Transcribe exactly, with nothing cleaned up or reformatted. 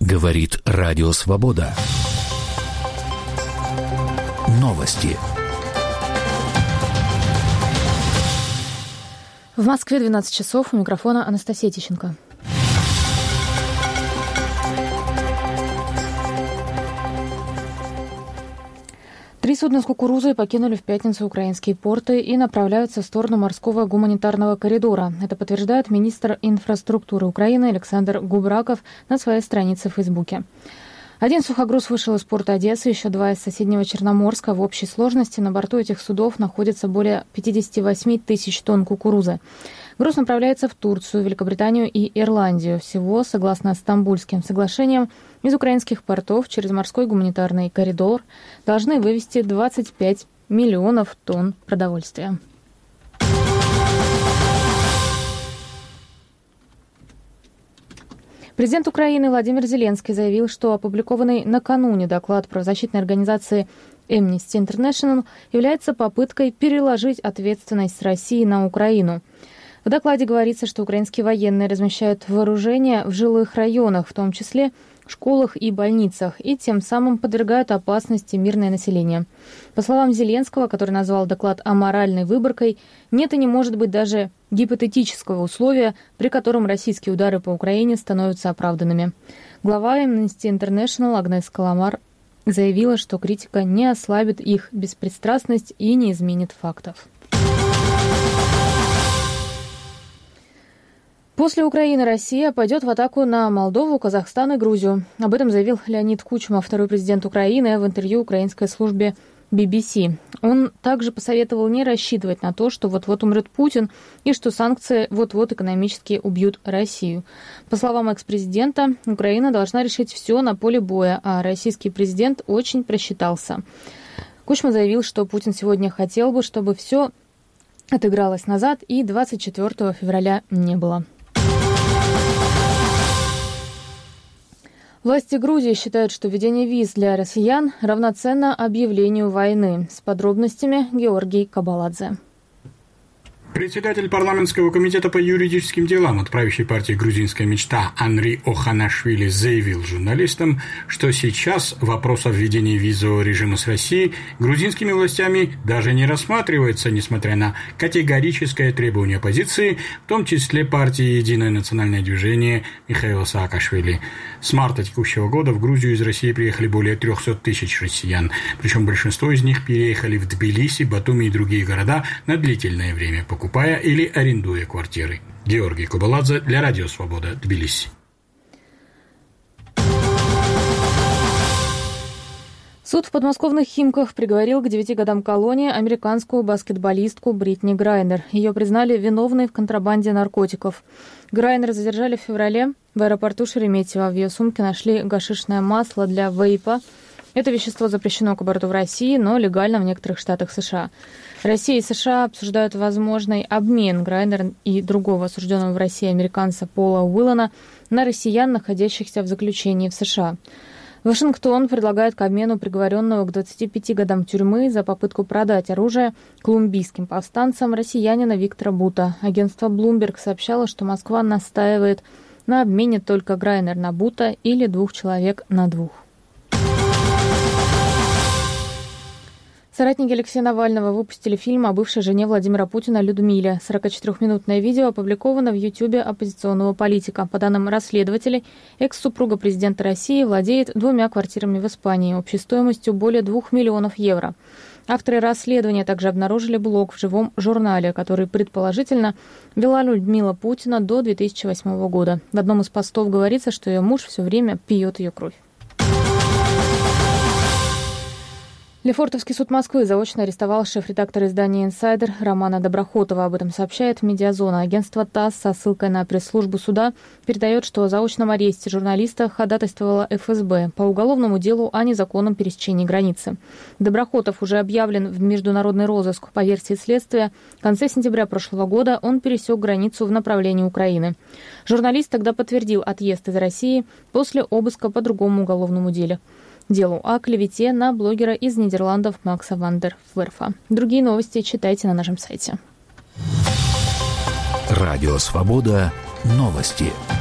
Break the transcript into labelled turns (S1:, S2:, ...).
S1: Говорит Радио Свобода. Новости.
S2: В Москве двенадцать часов. У микрофона Анастасия Тищенко. Три судна с кукурузой покинули в пятницу украинские порты и направляются в сторону морского гуманитарного коридора. Это подтверждает министр инфраструктуры Украины Александр Губраков на своей странице в Фейсбуке. Один сухогруз вышел из порта Одессы, еще два из соседнего Черноморска. В общей сложности на борту этих судов находится более пятьдесят восемь тысяч тонн кукурузы. Груз направляется в Турцию, Великобританию и Ирландию. Всего, согласно Стамбульским соглашениям, из украинских портов через морской гуманитарный коридор должны вывести двадцать пять миллионов тонн продовольствия. Президент Украины Владимир Зеленский заявил, что опубликованный накануне доклад правозащитной организации Amnesty International является попыткой переложить ответственность с России на Украину. В докладе говорится, что украинские военные размещают вооружение в жилых районах, в том числе в школах и больницах, и тем самым подвергают опасности мирное население. По словам Зеленского, который назвал доклад аморальной выборкой, нет и не может быть даже гипотетического условия, при котором российские удары по Украине становятся оправданными. Глава Amnesty International Агнес Каламар заявила, что критика не ослабит их беспристрастность и не изменит фактов. После Украины Россия пойдет в атаку на Молдову, Казахстан и Грузию. Об этом заявил Леонид Кучма, второй президент Украины, в интервью украинской службе би би си. Он также посоветовал не рассчитывать на то, что вот-вот умрет Путин и что санкции вот-вот экономически убьют Россию. По словам экс-президента, Украина должна решить все на поле боя, а российский президент очень просчитался. Кучма заявил, что Путин сегодня хотел бы, чтобы все отыгралось назад и двадцать четвёртого февраля не было. Власти Грузии считают, что введение виз для россиян равноценно объявлению войны. С подробностями Георгий Кабаладзе.
S3: Председатель парламентского комитета по юридическим делам от правящей партии «Грузинская мечта» Анри Оханашвили заявил журналистам, что сейчас вопрос о введении визового режима с Россией грузинскими властями даже не рассматривается, несмотря на категорическое требование оппозиции, в том числе партии «Единое национальное движение» Михаила Саакашвили. С марта текущего года в Грузию из России приехали более триста тысяч россиян, причем большинство из них переехали в Тбилиси, Батуми и другие города на длительное время, покупая или арендуя квартиры. Георгий Кабаладзе для Радио Свобода, Тбилиси.
S2: Суд в подмосковных Химках приговорил к девяти годам колонии американскую баскетболистку Бритни Грайнер. Ее признали виновной в контрабанде наркотиков. Грайнер задержали в феврале в аэропорту Шереметьево. В ее сумке нашли гашишное масло для вейпа. Это вещество запрещено к обороту в России, но легально в некоторых штатах США. Россия и США обсуждают возможный обмен Грайнер и другого осужденного в России американца Пола Уиллана на россиян, находящихся в заключении в США. Вашингтон предлагает к обмену приговоренного к двадцати пяти годам тюрьмы за попытку продать оружие колумбийским повстанцам россиянина Виктора Бута. Агентство Bloomberg сообщало, что Москва настаивает на обмене только Грайнер на Бута или двух человек на двух. Соратники Алексея Навального выпустили фильм о бывшей жене Владимира Путина Людмиле. сорокачетырёхминутное видео опубликовано в Ютьюбе оппозиционного политика. По данным расследователей, экс-супруга президента России владеет двумя квартирами в Испании общей стоимостью более двух миллионов евро. Авторы расследования также обнаружили блог в живом журнале, который предположительно вела Людмила Путина до две тысячи восьмого года. В одном из постов говорится, что ее муж все время пьет ее кровь. Лефортовский суд Москвы заочно арестовал шеф-редактора издания «Инсайдер» Романа Доброхотова. Об этом сообщает «Медиазона». Агентство ТАСС со ссылкой на пресс-службу суда передает, что о заочном аресте журналиста ходатайствовала эф эс бэ по уголовному делу о незаконном пересечении границы. Доброхотов уже объявлен в международный розыск. По версии следствия, в конце сентября прошлого года он пересек границу в направлении Украины. Журналист тогда подтвердил отъезд из России после обыска по другому уголовному делу. делу о клевете на блогера из Нидерландов Макса ван дер Верфа. Другие новости читайте на нашем сайте.
S1: Радио Свобода. Новости.